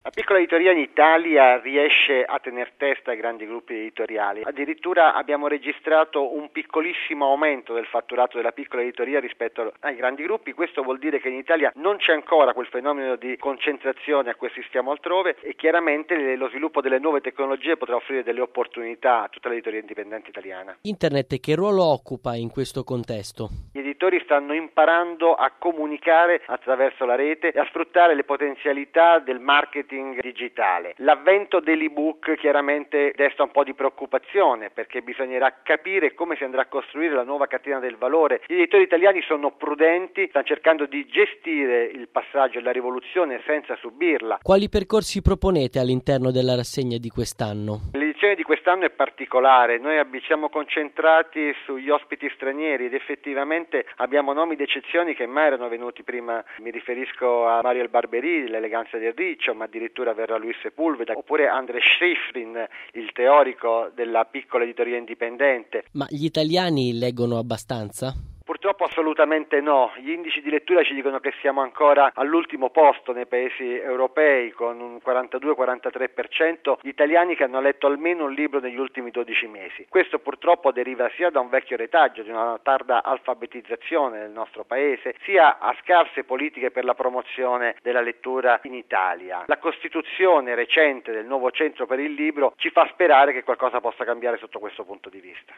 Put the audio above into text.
La piccola editoria in Italia riesce a tener testa ai grandi gruppi editoriali. Addirittura abbiamo registrato un piccolissimo aumento del fatturato della piccola editoria rispetto ai grandi gruppi. Questo vuol dire che in Italia non c'è ancora quel fenomeno di concentrazione a cui assistiamo altrove e chiaramente lo sviluppo delle nuove tecnologie potrà offrire delle opportunità a tutta l'editoria indipendente italiana. Internet che ruolo occupa in questo contesto? Gli editori stanno imparando a comunicare attraverso la rete e a sfruttare le potenzialità del marketing digitale. L'avvento dell'ebook chiaramente desta un po' di preoccupazione perché bisognerà capire come si andrà a costruire la nuova catena del valore. Gli editori italiani sono prudenti, stanno cercando di gestire il passaggio e la rivoluzione senza subirla. Quali percorsi proponete all'interno della rassegna di quest'anno? L'edizione di quest'anno è particolare, noi siamo concentrati sugli ospiti stranieri ed effettivamente abbiamo nomi d'eccezione che mai erano venuti prima. Mi riferisco a Mario El Barberini, l'eleganza del riccio, ma addirittura verrà Luis Sepulveda, oppure André Schifrin, il teorico della piccola editoria indipendente. Ma gli italiani leggono abbastanza? Purtroppo assolutamente no, gli indici di lettura ci dicono che siamo ancora all'ultimo posto nei paesi europei con un 42-43% di italiani che hanno letto almeno un libro negli ultimi 12 mesi. Questo purtroppo deriva sia da un vecchio retaggio, di una tarda alfabetizzazione del nostro paese, sia a scarse politiche per la promozione della lettura in Italia. La costituzione recente del nuovo centro per il libro ci fa sperare che qualcosa possa cambiare sotto questo punto di vista.